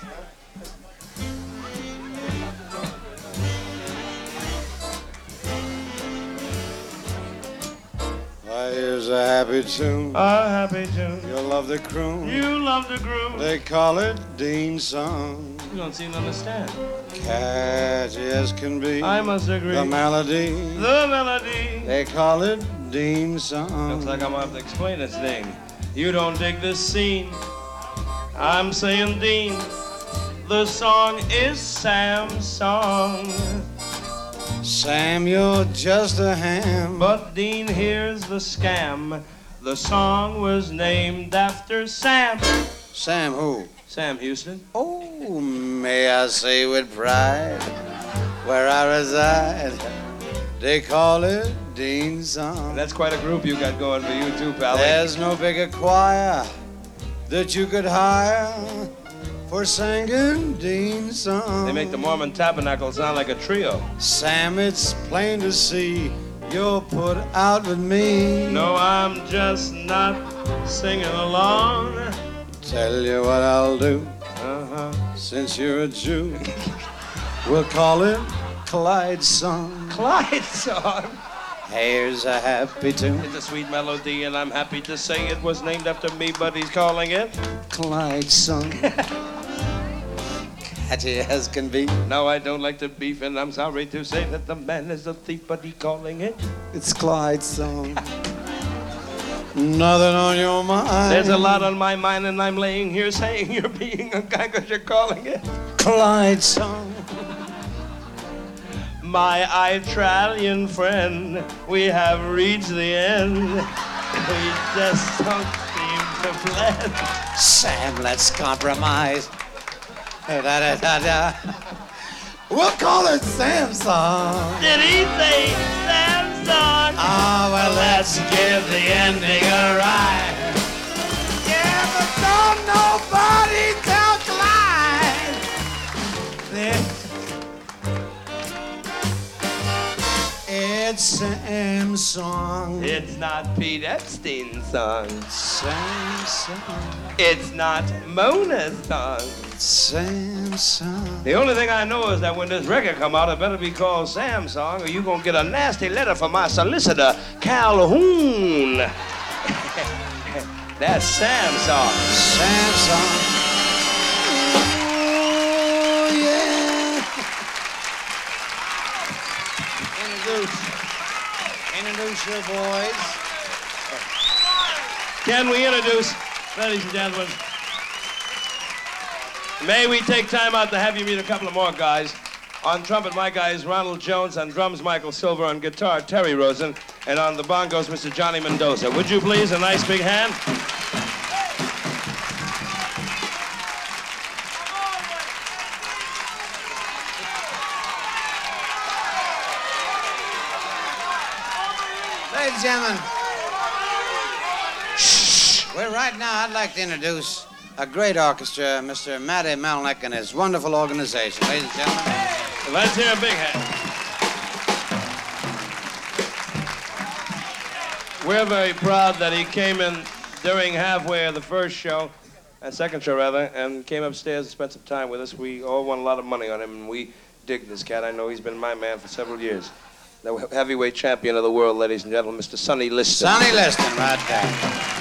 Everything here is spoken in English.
Here's a happy tune. A happy tune. You'll love the croon. You love the groove. They call it Dean's song. You don't seem to understand. Catchy as can be. I must agree. The melody. The melody. They call it Dean's song. Looks like I'm gonna have to explain this thing. You don't dig this scene. I'm saying Dean. The song is Sam's song. Sam, you're just a ham. But Dean, here's the scam. The song was named after Sam. Sam who? Sam Houston. Oh, may I say with pride, where I reside, they call it Dean's song. That's quite a group you got going for you too, pal. There's no bigger choir that you could hire for singing Dean's song. They make the Mormon Tabernacle sound like a trio. Sam, it's plain to see you're put out with me. No, I'm just not singing along. Tell you what I'll do, Uh-huh. since you're a Jew. We'll call it Clyde's song. Clyde's song. Here's a happy tune. It's a sweet melody, and I'm happy to say it was named after me, but he's calling it Clyde's song. Catchy as can be. No, I don't like to beef, and I'm sorry to say that the man is a thief, but he's calling it. It's Clyde's song. Nothing on your mind. There's a lot on my mind, and I'm laying here saying you're being a guy because you're calling it Clyde's song. My Italian friend, we have reached the end. We just don't seem to blend. Sam, let's compromise. Da-da-da-da. We'll call it Sam's song. Did he say Sam's song? Ah, well, let's give the ending a ride. Yeah, but don't nobody tell Clyde. It's Sam's song. It's not Pete Epstein's song. Sam's song. It's not Mona's song. Sam's song. The only thing I know is that when this record come out, it better be called Sam's song, or you gonna get a nasty letter from my solicitor, Calhoun. That's Sam's song. Sam's song. Oh, yeah. Introduce your boys. Can we introduce, ladies and gentlemen, may we take time out to have you meet a couple of more guys. On trumpet, my guy is Ronald Jones. On drums, Michael Silver. On guitar, Terry Rosen. And on the bongos, Mr. Johnny Mendoza. Would you please, a nice big hand? Ladies and gentlemen, well, right now I'd like to introduce a great orchestra, Mr. Matty Melnick and his wonderful organization. Ladies and gentlemen. Let's hear a big hand. We're very proud that he came in during halfway of the first show, second show rather, and came upstairs and spent some time with us. We all won a lot of money on him, and we dig this cat. I know he's been my man for several years. The heavyweight champion of the world, ladies and gentlemen, Mr. Sonny Liston. Sonny Liston, right there.